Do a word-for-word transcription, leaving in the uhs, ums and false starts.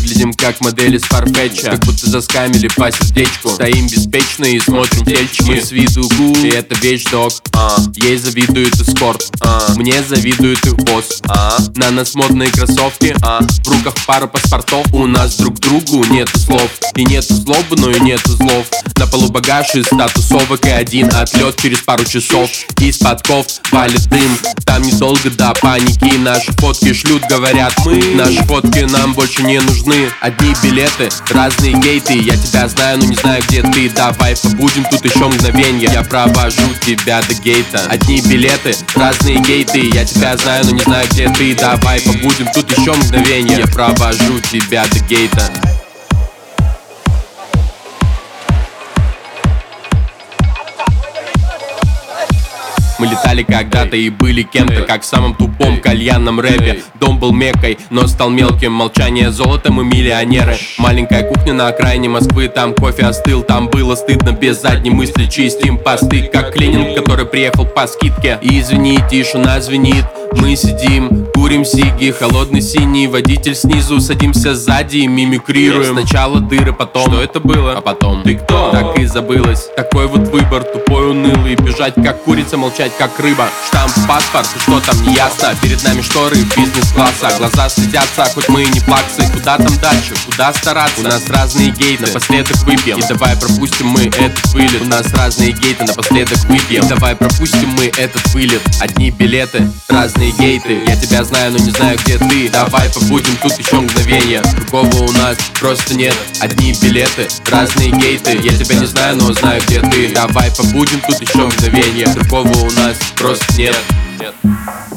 выглядим как модели с Farfetch, как будто заскамили по сердечку. Стоим беспечно и смотрим тельчики. Мы с виду гу, и это вещдок. а. Ей завидует эскорт, а. Мне завидует их босс. а. На нас модные кроссовки, а. В руках пара паспортов. У нас друг другу нету слов. И нету злобы, но и нету злов. На полу багаж из статусовок и один отлет через пару часов. Из-под ков валит дым. Там недолго до паники. Наши фотки шлют, говорят мы. Наши фотки нам больше не нужны. Одни билеты, разные гейты. Я тебя знаю, но не знаю, где ты. Давай побудем тут еще мгновенье. Я провожу тебя до гейта. Одни билеты, разные гейты. Я тебя знаю, но не знаю, где ты. Давай побудем тут еще мгновенье. Я провожу тебя до гейта. Мы летали когда-то и были кем-то, как в самом тупом кальянном рэпе. Дом был меккой, но стал мелким. Молчание золото, мы миллионеры. Маленькая кухня на окраине Москвы. Там кофе остыл, там было стыдно. Без задней мысли чистим посты, как клининг, который приехал по скидке. И извини, тишина звенит. Мы сидим, курим сиги, холодный синий водитель снизу. Садимся сзади и мимикрируем. Сначала дыры, потом что это было, а потом ты кто? Так и забылось. Такой вот выбор, тупой, унылый. Бежать как курица, молчать как рыба. Штамп, паспорт, что там не ясно. Перед нами шторы бизнес-класса. Глаза светятся, хоть мы и не плаксы. Куда там дальше, куда стараться? У нас разные гейты, напоследок выпьем. И давай пропустим мы этот вылет. У нас разные гейты, напоследок выпьем. И давай пропустим мы этот вылет. Одни билеты, разные гейты. Я тебя знаю, но не знаю, где ты. Давай побудем тут еще мгновенье. Другого у нас просто нет. Одни билеты, разные гейты. Я тебя не знаю, но знаю, где ты. Давай побудем тут еще мгновенье. Другого у нас просто нет. Нет.